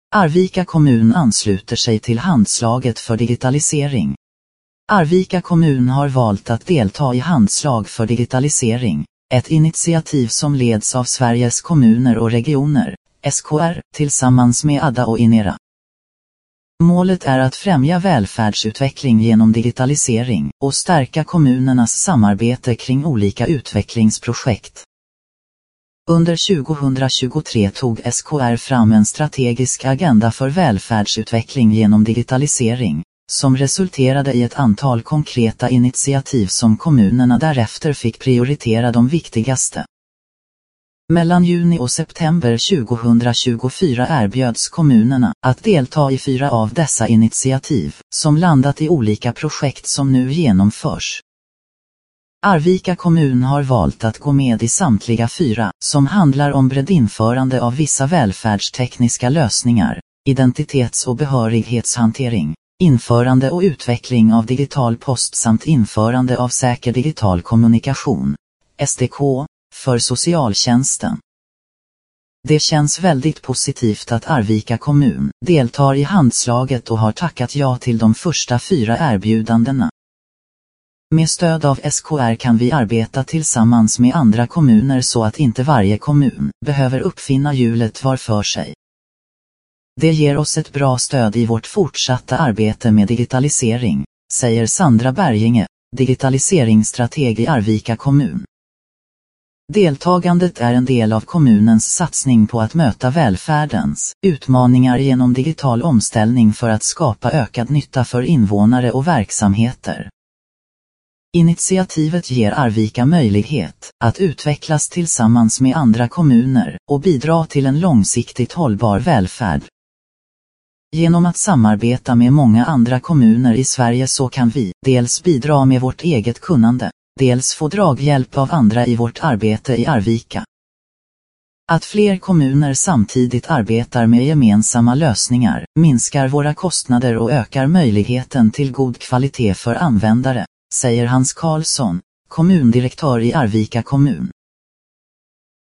Arvika kommun ansluter sig till handslaget för digitalisering. Arvika kommun har valt att delta i handslag för digitalisering, ett initiativ som leds av Sveriges kommuner och regioner, SKR, tillsammans med ADA och Inera. Målet är att främja välfärdsutveckling genom digitalisering och stärka kommunernas samarbete kring olika utvecklingsprojekt. Under 2023 tog SKR fram en strategisk agenda för välfärdsutveckling genom digitalisering, som resulterade i ett antal konkreta initiativ som kommunerna därefter fick prioritera de viktigaste. Mellan juni och september 2024 erbjöds kommunerna att delta i 4 av dessa initiativ, som landat i olika projekt som nu genomförs. Arvika kommun har valt att gå med i samtliga 4, som handlar om breddinförande av vissa välfärdstekniska lösningar, identitets- och behörighetshantering, införande och utveckling av digital post samt införande av säker digital kommunikation, SDK, för socialtjänsten. Det känns väldigt positivt att Arvika kommun deltar i handslaget och har tackat ja till de första 4 erbjudandena. Med stöd av SKR kan vi arbeta tillsammans med andra kommuner så att inte varje kommun behöver uppfinna hjulet var för sig. Det ger oss ett bra stöd i vårt fortsatta arbete med digitalisering, säger Sandra Berginge, digitaliseringsstrateg i Arvika kommun. Deltagandet är en del av kommunens satsning på att möta välfärdens utmaningar genom digital omställning för att skapa ökad nytta för invånare och verksamheter. Initiativet ger Arvika möjlighet att utvecklas tillsammans med andra kommuner och bidra till en långsiktigt hållbar välfärd. Genom att samarbeta med många andra kommuner i Sverige så kan vi dels bidra med vårt eget kunnande, dels få draghjälp av andra i vårt arbete i Arvika. Att fler kommuner samtidigt arbetar med gemensamma lösningar minskar våra kostnader och ökar möjligheten till god kvalitet för användare, säger Hans Karlsson, kommundirektör i Arvika kommun.